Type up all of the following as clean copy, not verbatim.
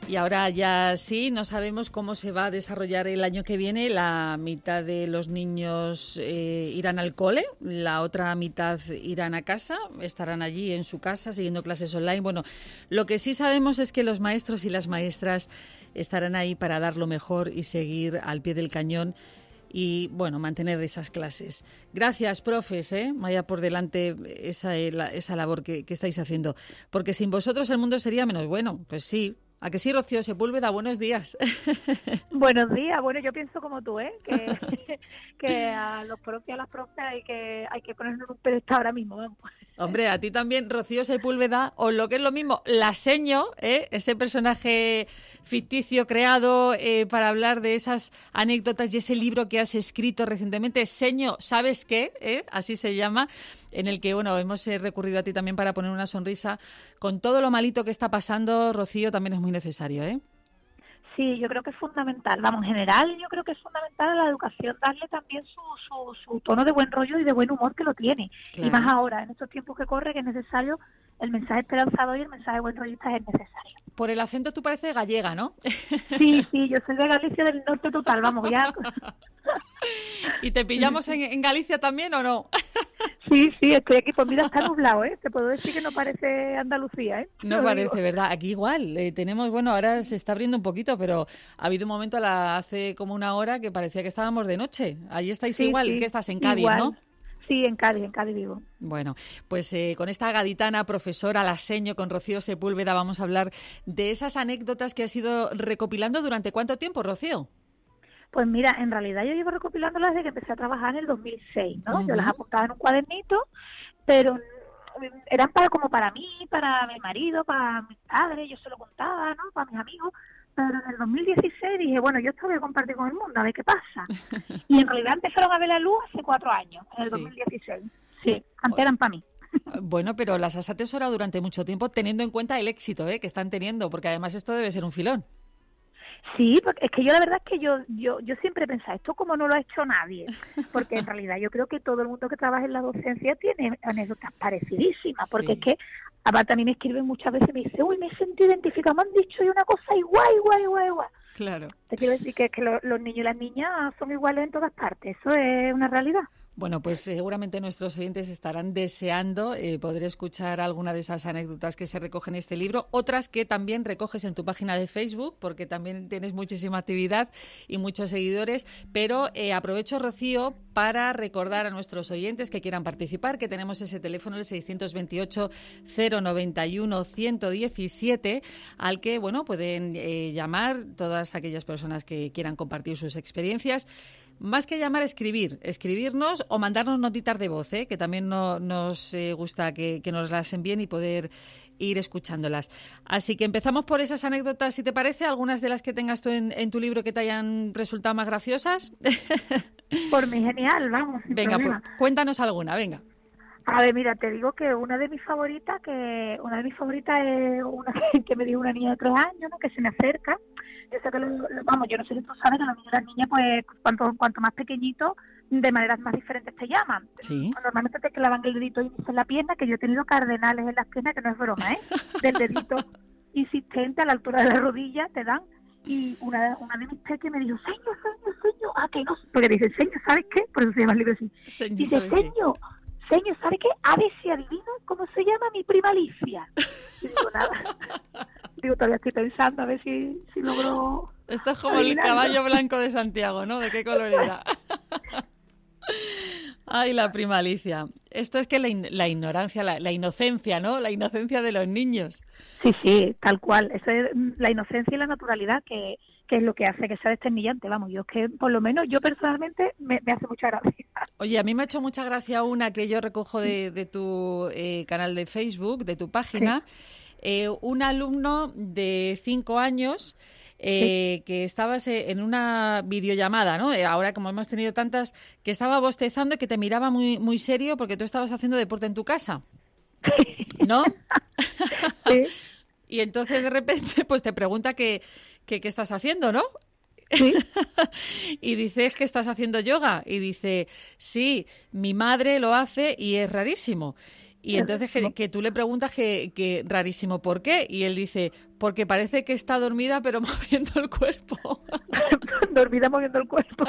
Y ahora ya sí, no sabemos cómo se va a desarrollar el año que viene. La mitad de los niños irán al cole, la otra mitad irán a casa, estarán allí en su casa siguiendo clases online. Bueno, lo que sí sabemos es que los maestros y las maestras estarán ahí para dar lo mejor y seguir al pie del cañón y, bueno, mantener esas clases. Gracias, profes, vaya por delante esa labor que estáis haciendo, porque sin vosotros el mundo sería menos bueno. Pues sí. ¿A que sí, Rocío Sepúlveda? Buenos días. Buenos días. Bueno, yo pienso como tú, que a los profes y a las profes hay que ponernos en un pedestal ahora mismo, vamos. Hombre, a ti también, Rocío Sepúlveda, o lo que es lo mismo, la Seño, ese personaje ficticio creado para hablar de esas anécdotas y ese libro que has escrito recientemente, Seño, ¿sabes qué? Así se llama, en el que, bueno, hemos recurrido a ti también para poner una sonrisa. Con todo lo malito que está pasando, Rocío, también es muy necesario, ¿eh? Sí, yo creo que es fundamental. Vamos, en general, yo creo que es fundamental a la educación darle también su tono de buen rollo y de buen humor que lo tiene. Claro. Y más ahora, en estos tiempos que corre, que es necesario, el mensaje esperanzador y el mensaje buen rollista es necesario. Por el acento tú pareces gallega, ¿no? Sí, yo soy de Galicia del norte total, vamos, ya. ¿Y te pillamos en Galicia también o no? Sí, estoy aquí, pues mira, está nublado, Te puedo decir que no parece Andalucía, No parece, ¿verdad? Aquí igual, tenemos, bueno, ahora se está abriendo un poquito, pero ha habido un momento hace como una hora que parecía que estábamos de noche. Allí estáis igual, que estás en Cádiz, igual. ¿no? Sí, en Cádiz vivo. Bueno, pues con esta gaditana profesora La Seño, con Rocío Sepúlveda, vamos a hablar de esas anécdotas que has ido recopilando. ¿Durante cuánto tiempo, Rocío? Pues mira, en realidad yo llevo recopilándolas desde que empecé a trabajar en el 2006, ¿no? Uh-huh. Yo las apuntaba en un cuadernito, pero eran para mí, para mi marido, para mis padres, yo se lo contaba, ¿no? Para mis amigos. Pero en el 2016 dije, bueno, yo esto voy a compartir con el mundo, a ver qué pasa. Y en realidad empezaron a ver la luz hace 4 años, en el 2016. Sí, antes eran para mí. Bueno, pero las has atesorado durante mucho tiempo teniendo en cuenta el éxito que están teniendo, porque además esto debe ser un filón. Sí, porque es que yo la verdad es que yo siempre he pensado, esto como no lo ha hecho nadie, porque en realidad yo creo que todo el mundo que trabaja en la docencia tiene anécdotas parecidísimas, porque es que aparte a mí me escriben muchas veces y me dicen, uy, me siento identificado, me han dicho una cosa igual. Claro. Te quiero decir que los niños y las niñas son iguales en todas partes, eso es una realidad. Bueno, pues seguramente nuestros oyentes estarán deseando poder escuchar alguna de esas anécdotas que se recogen en este libro, otras que también recoges en tu página de Facebook, porque también tienes muchísima actividad y muchos seguidores, pero aprovecho, Rocío, para recordar a nuestros oyentes que quieran participar, que tenemos ese teléfono, el 628-091-117, al que, bueno, pueden llamar todas aquellas personas que quieran compartir sus experiencias. Más que llamar, escribirnos o mandarnos notitas de voz, que también nos gusta que nos las envíen y poder ir escuchándolas. Así que empezamos por esas anécdotas, si te parece, algunas de las que tengas tú en tu libro que te hayan resultado más graciosas. Por mí genial, vamos. Venga, pues, cuéntanos alguna, venga. A ver, mira, te digo que una de mis favoritas es una una que me dijo una niña de 3 años, ¿no? Que se me acerca. Yo sé que yo no sé si tú sabes que los niños y las niñas, pues, cuanto más pequeñitos, de maneras más diferentes te llaman. Sí. Normalmente te clavan el dedito índice en la pierna, que yo he tenido cardenales en las piernas, que no es broma, del dedito insistente a la altura de la rodilla te dan. Y una de mis peques me dijo, señor, ¿a qué no? Porque dice, señor, ¿sabes qué? Por eso se llama el libro así. Dice, señor, ¿sabe qué? A ver si adivina cómo se llama mi prima Alicia. Y digo, nada. Todavía estoy pensando a ver si logro... Esto es como el caballo blanco de Santiago, ¿no? ¿De qué color era? Ay, la prima Alicia. Esto es que la ignorancia, la inocencia, ¿no? La inocencia de los niños. Sí, tal cual. Eso es la inocencia y la naturalidad que es lo que hace que sea desternillante. Vamos, yo es que por lo menos yo personalmente me hace mucha gracia. Oye, a mí me ha hecho mucha gracia una que yo recojo de tu canal de Facebook, de tu página. Sí. Un alumno de 5 años... que estabas en una videollamada, ¿no? Ahora, como hemos tenido tantas, que estaba bostezando y que te miraba muy, muy serio porque tú estabas haciendo deporte en tu casa, ¿no? Sí. Y entonces, de repente, pues te pregunta qué estás haciendo, ¿no? Sí. Y dices que estás haciendo yoga. Y dice, sí, mi madre lo hace y es rarísimo. Y entonces que tú le preguntas que rarísimo, ¿por qué? Y él dice, porque parece que está dormida pero moviendo el cuerpo. Dormida moviendo el cuerpo.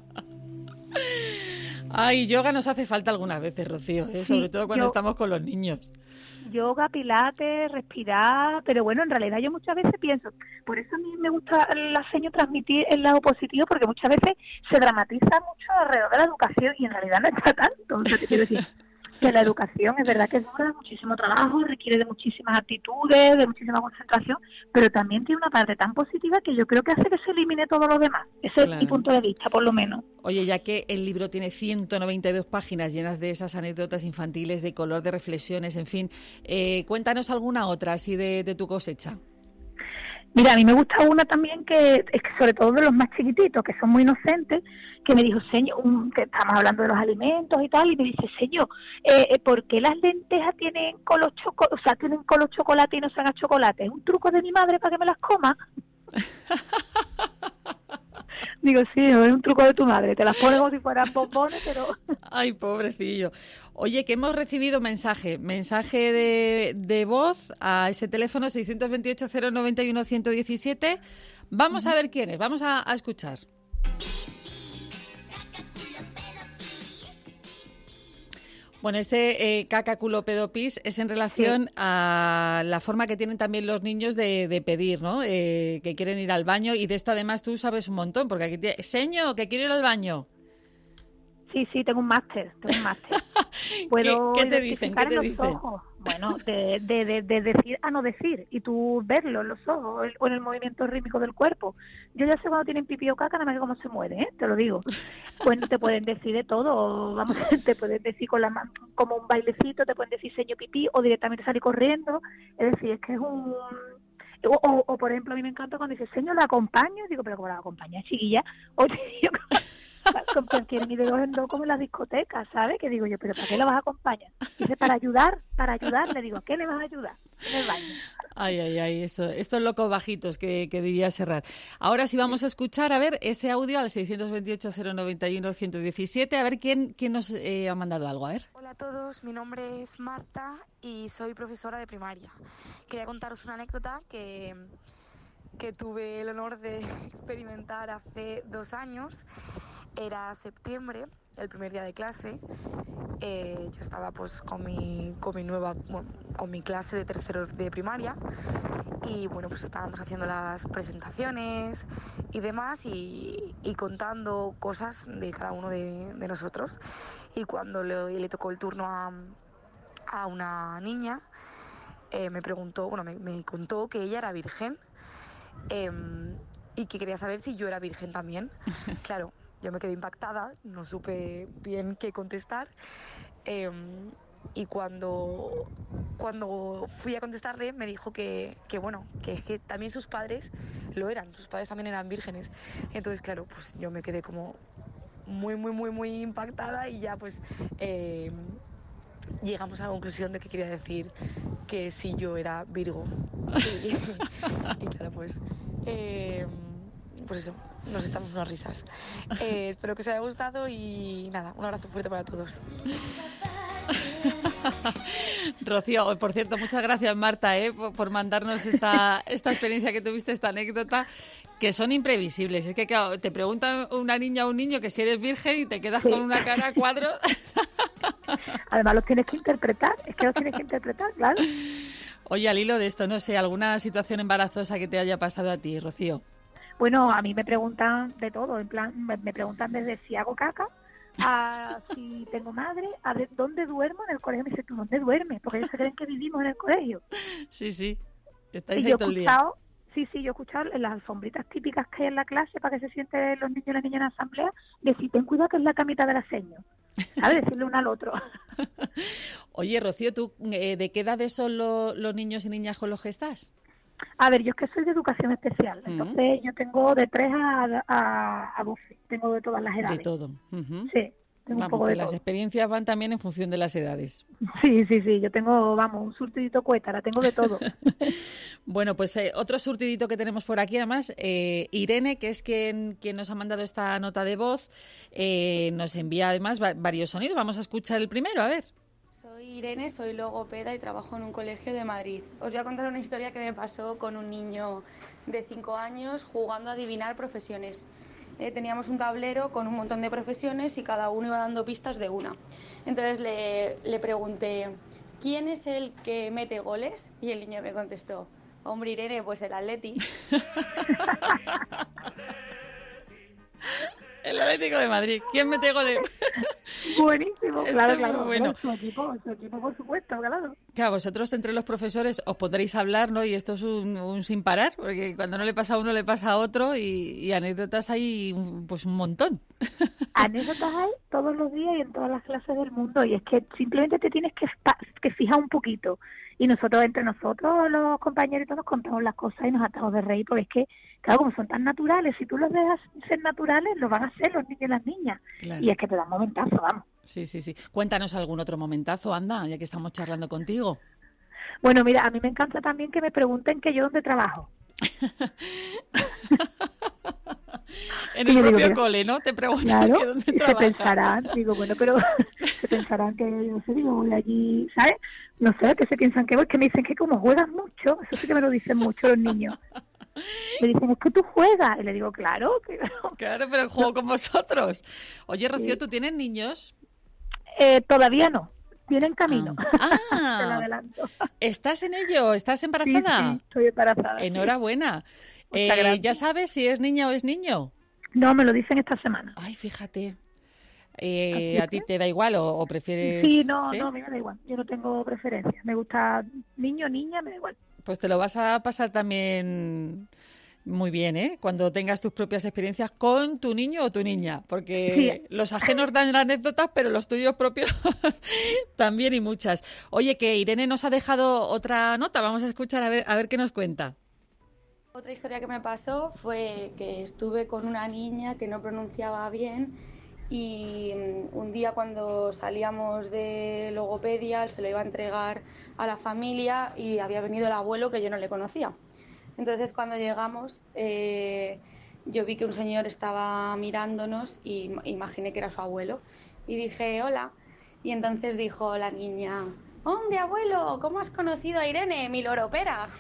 Ay, yoga nos hace falta algunas veces, Rocío, sobre todo cuando estamos con los niños. Yoga, pilates, respirar, pero bueno, en realidad yo muchas veces pienso, por eso a mí me gusta la seño transmitir el lado positivo, porque muchas veces se dramatiza mucho alrededor de la educación y en realidad no está tanto. O sea, te quiero decir que la educación es verdad que es dura, muchísimo trabajo, requiere de muchísimas actitudes, de muchísima concentración, pero también tiene una parte tan positiva que yo creo que hace que se elimine todo lo demás. Ese es mi punto de vista, por lo menos. Oye, ya que el libro tiene 192 páginas llenas de esas anécdotas infantiles, de color, de reflexiones, en fin, cuéntanos alguna otra así de tu cosecha. Mira, a mí me gusta una también que es que sobre todo de los más chiquititos, que son muy inocentes, que me dijo, señor, que estamos hablando de los alimentos y tal, y me dice, señor, ¿por qué las lentejas tienen color chocolate y no saben a chocolate? ¿Es un truco de mi madre para que me las coma? Digo, sí, es un truco de tu madre, te las pones como si fueran bombones, pero... Ay, pobrecillo. Oye, que hemos recibido mensaje de voz a ese teléfono 628-091-117. Vamos a ver quién es, vamos a escuchar. Bueno, este caca, culo, pedo, pis es en relación a la forma que tienen también los niños de pedir, ¿no? Que quieren ir al baño, y de esto además tú sabes un montón, porque aquí señor, que quiero ir al baño. Sí, tengo un máster. ¿Qué te dicen? ¿Qué te dicen? Ojos. Bueno, de decir a no decir, y tú verlo en los ojos o en el movimiento rítmico del cuerpo. Yo ya sé cuando tienen pipí o caca, nada más que cómo se mueve, te lo digo. Bueno, te pueden decir de todo, vamos, te pueden decir con la mano, como un bailecito, te pueden decir señor pipí, o directamente salir corriendo. Es decir, es que es un... O por ejemplo, a mí me encanta cuando dice, señor, ¿la acompaño? Digo, pero ¿cómo la acompaña, chiquilla? Oye, yo... quieren ir de dos en dos como en las discotecas, ¿sabes? Que digo yo, ¿pero para qué lo vas a acompañar? Dice, para ayudar, le digo, ¿a qué le vas a ayudar? En el baño. Ay, estos locos bajitos que diría Serrat. Ahora sí vamos a escuchar, a ver, este audio al 628-091-117, a ver quién nos ha mandado algo, a ver. Hola a todos, mi nombre es Marta y soy profesora de primaria. Quería contaros una anécdota que tuve el honor de experimentar hace 2 años. Era septiembre, el primer día de clase. Yo estaba pues con mi clase de tercero de primaria, y bueno, pues estábamos haciendo las presentaciones y demás, y contando cosas de cada uno de nosotros. Y cuando le tocó el turno a una niña, me contó que ella era virgen, y que quería saber si yo era virgen también. Claro, yo me quedé impactada, no supe bien qué contestar, y cuando fui a contestarle me dijo que es que también sus padres lo eran, sus padres también eran vírgenes. Entonces, claro, pues yo me quedé como muy impactada, y ya pues llegamos a la conclusión de que quería decir que sí, yo era Virgo. Y claro, pues eso, nos echamos unas risas. Espero que os haya gustado y nada, un abrazo fuerte para todos. Rocío, por cierto, muchas gracias, Marta, por mandarnos esta experiencia que tuviste, esta anécdota, que son imprevisibles. Es que, claro, te pregunta una niña o un niño que si eres virgen y te quedas con una cara a cuadro. Además los tienes que interpretar, claro. Oye, al hilo de esto, no sé, ¿alguna situación embarazosa que te haya pasado a ti, Rocío? Bueno, a mí me preguntan de todo, en plan, me preguntan desde si hago caca, a si tengo madre, a ver dónde duermo en el colegio. Me dice, ¿tú dónde duermes? Porque ellos se creen que vivimos en el colegio. Sí, estáis ahí todo el día. Yo he escuchado en las alfombritas típicas que hay en la clase para que se sienten los niños y las niñas en la asamblea, decir, ten cuidado que es la camita de la seño. ¿Sabes? Decirle uno al otro. Oye, Rocío, ¿tú de qué edades son los niños y niñas con los que estás? A ver, yo es que soy de educación especial, entonces yo tengo de 3 a 12, tengo de todas las edades. De todo. Sí, tengo un poco de todo. Las experiencias van también en función de las edades. Sí, yo tengo, un surtidito cuétara, tengo de todo. Bueno, pues otro surtidito que tenemos por aquí, además, Irene, que es quien nos ha mandado esta nota de voz, nos envía además varios sonidos. Vamos a escuchar el primero, a ver. Soy Irene, soy logopeda y trabajo en un colegio de Madrid. Os voy a contar una historia que me pasó con un niño de 5 años jugando a adivinar profesiones. Teníamos un tablero con un montón de profesiones y cada uno iba dando pistas de una. Entonces le pregunté, ¿quién es el que mete goles? Y el niño me contestó, hombre Irene, pues el Atleti. El Atlético de Madrid. ¿Quién mete goles? Buenísimo, claro, claro. Bueno. Su equipo, por supuesto, claro. Claro, vosotros entre los profesores os podréis hablar, ¿no? Y esto es un sin parar, porque cuando no le pasa a uno, le pasa a otro y anécdotas hay pues un montón. Anécdotas hay todos los días y en todas las clases del mundo, y es que simplemente te tienes que fijar un poquito. Y nosotros, entre nosotros, los compañeros, y todos nos contamos las cosas y nos atamos de reír, porque es que, claro, como son tan naturales, si tú los dejas ser naturales, lo van a hacer los niños y las niñas. Claro. Y es que te dan momentazo, vamos. Sí, sí, sí. Cuéntanos algún otro momentazo, anda, ya que estamos charlando contigo. Bueno, mira, a mí me encanta también que me pregunten que yo dónde trabajo. En el propio cole, ¿no? Te preguntan claro, que dónde y trabajas. Se pensarán, digo, bueno, pero se pensarán que, no sé, digo, voy allí, ¿sabes? No sé, que se piensan que voy, que me dicen que como juegas mucho, eso sí que me lo dicen mucho los niños. Me dicen, es que tú juegas. Y le digo, claro. Claro, pero juego con vosotros. Oye, Rocío, sí. ¿Tú tienes niños? Todavía no. Viene en camino. Te lo adelanto. ¿Estás en ello? ¿Estás embarazada? Sí, estoy embarazada. Enhorabuena. ¿Ya sabes si es niña o es niño? No, me lo dicen esta semana. Ay, fíjate. ¿A ti te da igual o prefieres...? Sí, no, a mí me da igual. Yo no tengo preferencia. Me gusta niño, niña, me da igual. Pues te lo vas a pasar también muy bien, ¿eh? Cuando tengas tus propias experiencias con tu niño o tu niña, porque los ajenos dan anécdotas, pero los tuyos propios también y muchas. Oye, que Irene nos ha dejado otra nota, vamos a escuchar a ver qué nos cuenta. Otra historia que me pasó fue que estuve con una niña que no pronunciaba bien y un día cuando salíamos de logopedia se lo iba a entregar a la familia y había venido el abuelo que yo no le conocía. Entonces cuando llegamos yo vi que un señor estaba mirándonos y imaginé que era su abuelo y dije hola y entonces dijo la niña, ¡hombre abuelo! ¿Cómo has conocido a Irene, mi loropera?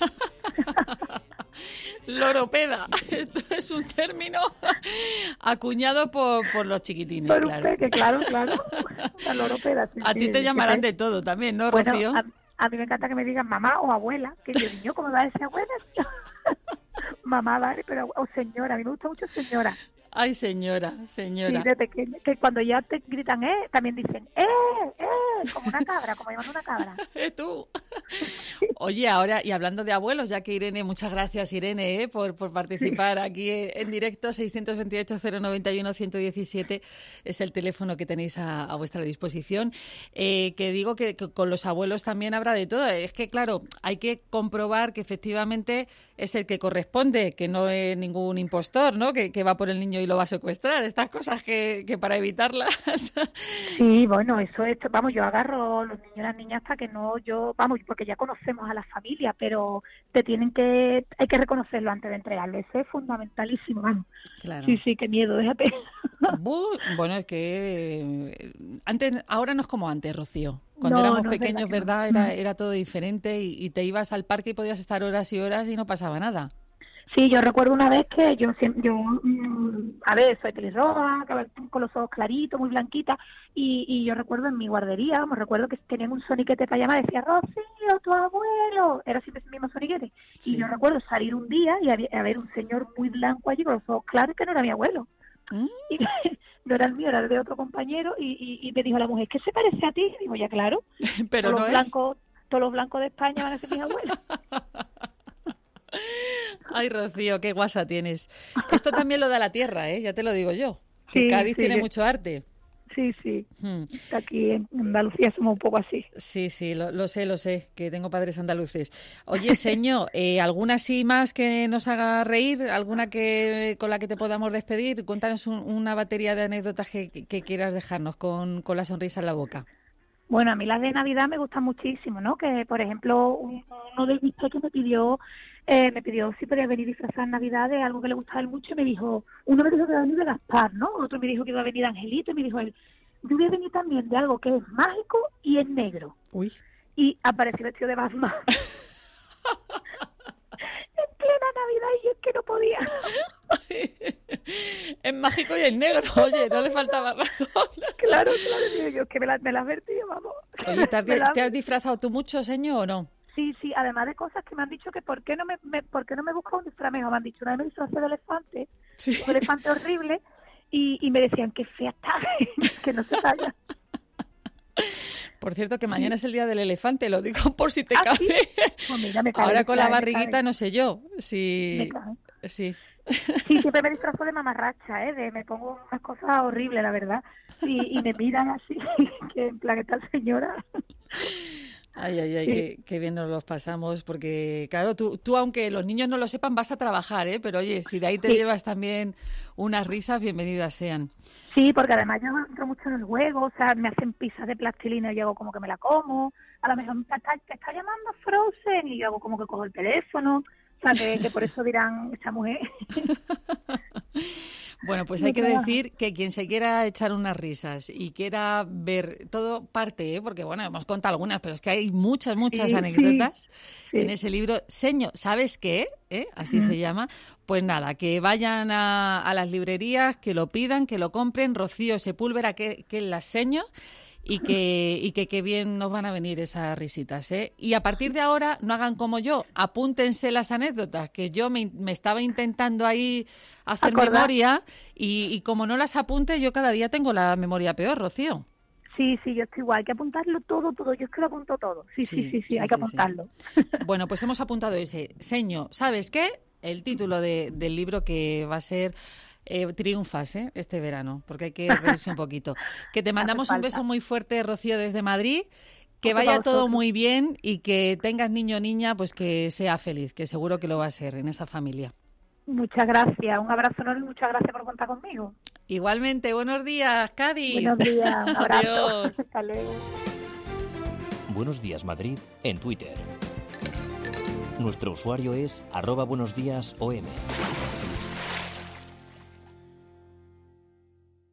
Loropeda, esto es un término acuñado por los chiquitines, por claro. Claro. La loropeda. Sí, a ti te llamarán de todo también, ¿no, Rocío? Bueno, a mí me encanta que me digan mamá o abuela, que yo niño, ¿cómo va a decir abuela? Mamá, vale, pero o señora, a mí me gusta mucho señora. Ay, señora. Sí, de pequeña, que cuando ya te gritan también dicen como una cabra, como llamando una cabra. Tú. Oye, ahora, y hablando de abuelos, ya que Irene, muchas gracias Irene, por participar aquí en directo, 628-091-117 es el teléfono que tenéis a vuestra disposición. Que digo que con los abuelos también habrá de todo. Es que, claro, hay que comprobar que efectivamente es el que corresponde, que no es ningún impostor, ¿no? Que va por el niño y lo va a secuestrar. Estas cosas que para evitarlas... Sí, bueno, eso es... Vamos, yo agarro los niños y las niñas hasta que no... porque ya conocemos a la familia, pero hay que reconocerlo antes de entregarlo. Eso es fundamentalísimo, vamos. Claro. Sí, qué miedo, déjate. Bueno, es que ahora no es como antes, Rocío. Cuando éramos pequeños, ¿verdad? Era todo diferente y te ibas al parque y podías estar horas y horas y no pasaba nada. Sí, yo recuerdo una vez que yo soy pelirroja, con los ojos claritos, muy blanquita, y yo recuerdo en mi guardería, me recuerdo que tenían un soniquete para llamar, decía, Rocío, tu abuelo, era siempre ese mismo soniquete, sí. Y yo recuerdo salir un día y haber un señor muy blanco allí con los ojos claros que no era mi abuelo. Y no era el mío, era el de otro compañero, y me dijo la mujer, ¿qué se parece a ti? Y digo, ya claro, pero todos los blancos de España van a ser mis abuelos. Ay, Rocío, qué guasa tienes. Esto también lo da la tierra, ya te lo digo yo. Que sí, Cádiz tiene mucho arte. Sí. Aquí en Andalucía somos un poco así. Sí, lo sé, que tengo padres andaluces. Oye, señor, ¿alguna así más que nos haga reír? ¿Alguna con la que te podamos despedir? Cuéntanos una batería de anécdotas que quieras dejarnos con la sonrisa en la boca. Bueno, a mí las de Navidad me gustan muchísimo, ¿no? Que, por ejemplo, uno de mis pequeños me pidió si podía venir disfrazada en Navidad de algo que le gustaba a él mucho y uno me dijo que iba a venir de Gaspar, ¿no? Otro me dijo que iba a venir de Angelito y me dijo él, yo voy a venir también de algo que es mágico y es negro. Uy. Y apareció vestido de Batman. En plena Navidad y yo es que no podía. Es mágico y es negro, oye, no le faltaba razón. Claro, digo yo, es que me las vertido, vamos. Oye, ¿te has disfrazado tú mucho, señor, o no? Sí, además de cosas que me han dicho que ¿por qué no me busca un disfraz mejor? Me han dicho, una vez me disfrazé de elefante, Sí. un elefante horrible, y me decían que fea está, que no se talla. Por cierto, que mañana es el día del elefante, lo digo por si te cabe. ¿Sí? Pues mira, me cae, Ahora con la me barriguita cae. no sé yo si... Me cae. Sí. Sí, siempre me disfrazo de mamarracha, me pongo unas cosas horribles, la verdad, y me miran así, que en plan, esta señora... Ay, Sí. qué bien nos los pasamos, porque claro, tú aunque los niños no lo sepan, vas a trabajar, ¿eh? Pero oye, si de ahí te Sí. llevas también unas risas, bienvenidas sean. Sí, porque además yo entro mucho en el juego, o sea, me hacen pizzas de plastilina y yo hago como que me la como, a lo mejor te está llamando Frozen y yo hago como que cojo el teléfono, o sea, que por eso dirán, esta mujer... Bueno, pues No hay que trabaja. decir que quien se quiera echar unas risas y quiera ver todo parte, ¿eh? Porque bueno, hemos contado algunas, pero es que hay muchas Sí, anécdotas sí. en ese libro. Seño, ¿sabes qué? Así se llama. Pues nada, que vayan a las librerías, que lo pidan, que lo compren. Rocío Sepúlveda, que las seño. Y que bien nos van a venir esas risitas, ¿eh? Y a partir de ahora, no hagan como yo, apúntense las anécdotas, que yo me estaba intentando ahí hacer Acordar. memoria y como no las apunte, yo cada día tengo la memoria peor, Rocío. Sí, yo estoy igual, hay que apuntarlo todo, yo es que lo apunto todo. Sí, hay que apuntarlo. Bueno, pues hemos apuntado ese. Seño, ¿sabes qué? El título del libro que va a ser... triunfas, este verano, porque hay que reírse un poquito. Que te mandamos un beso muy fuerte, Rocío, desde Madrid. Que Otro vaya para todo vosotros. muy bien y que tengas niño o niña, pues que sea feliz, que seguro que lo va a ser en esa familia. Muchas gracias, un abrazo enorme y muchas gracias por contar conmigo. Igualmente, buenos días, Cádiz. Buenos días, un abrazo. Adiós. Hasta luego. Buenos Días Madrid en Twitter. Nuestro usuario es @buenosdiasom.